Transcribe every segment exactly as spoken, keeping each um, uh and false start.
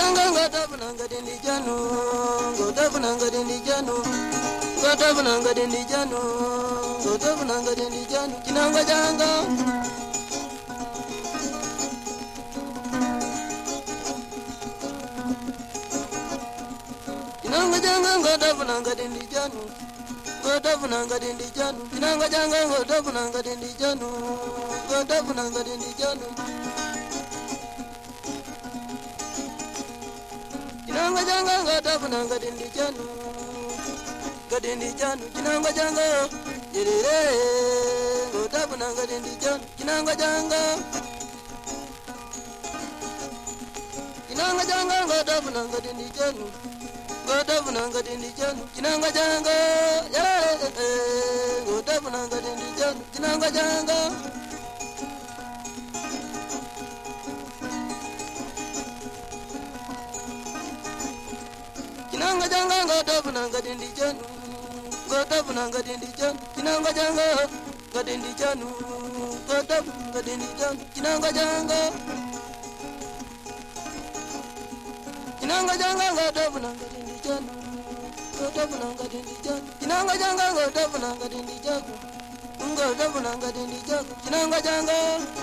janga ngota bunanga dindi janu, ngota bunanga dindi janu, ngota bunanga dindi janu, ngota bunanga dindi janu, kinanga janga. Kinanga janga ngota bunanga dindi janu, ngota bunanga dindi janu, kinanga janga ngota bunanga dindi janu, ngota bunanga dindi janu. Kinanga janga ngota bunanga dindi janu, gadindi janu, kinanga janga, yerere, ngota bunanga dindi janu, kinanga janga. Kinanga janga ngota bunanga dindi janu, ngota bunanga dindi janu, kinanga janga, yerere, ngota bunanga dindi janu, kinanga janga. Kinanga janga ngota bunanga dindi janu, ngota bunanga dindi janu, kinanga janga, gadindi janu, ngota bunanga dindi janu, kinanga janga. Kinanga janga ngota bunanga dindi janu, ngota bunanga dindi janu, kinanga janga ngota bunanga dindi janu, ngota bunanga dindi janu, kinanga janga.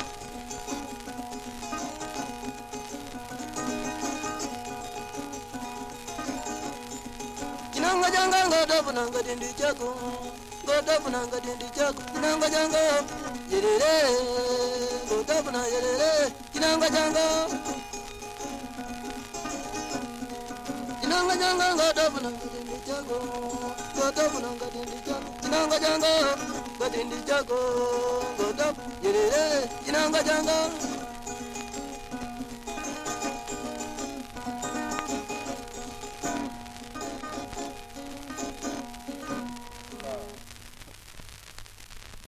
Kinanga janga ngota bunanga dindi jago, ngota bunanga dindi jago, kinanga janga, yerere, ngota bunanga yerere, kinanga janga. Kinanga janga ngota bunanga dindi jago, ngota bunanga dindi jago, kinanga janga, ngota dindi jago, ngota yerere, kinanga janga.